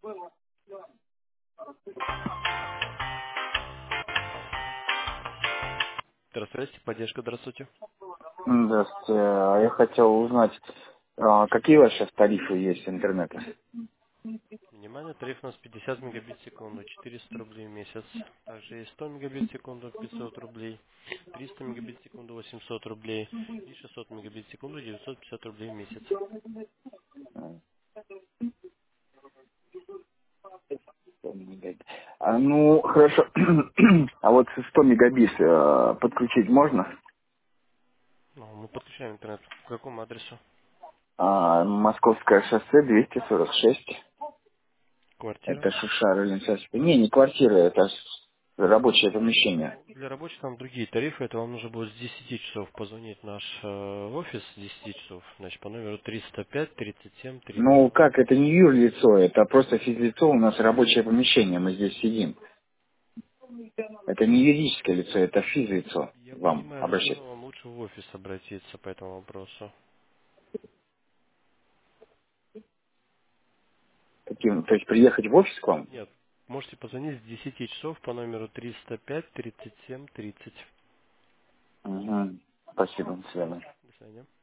Здравствуйте, поддержка, здравствуйте. Здравствуйте. Я хотел узнать, какие у вас сейчас тарифы есть интернета? Внимание, тариф у нас 50 мегабит в секунду, 400 рублей в месяц. Также есть 100 мегабит в секунду, 500 рублей, 300 мегабит в секунду, 800 рублей и 600 мегабит в секунду, 950 рублей в месяц. Ну, хорошо. А вот 100 мегабит подключить можно? Ну, мы подключаем интернет. По какому адресу? Московское шоссе 246. Квартира? Это Шушара. Не квартира, это рабочее помещение. Ну, для рабочих там другие тарифы. Это вам нужно будет с 10 часов позвонить в наш офис с 10 часов. Значит, по номеру 305 37 Ну, 30. как, это не юрлицо, это просто физлицо, у нас рабочее помещение, мы здесь сидим. Это не юридическое лицо, это физлицо. Я Вам понимаю, обращать. но вам лучше в офис обратиться по этому вопросу. То есть приехать в офис к вам? Нет, можете позвонить с 10 часов по номеру 305 37 30. Угу. Спасибо, до свидания. До свидания.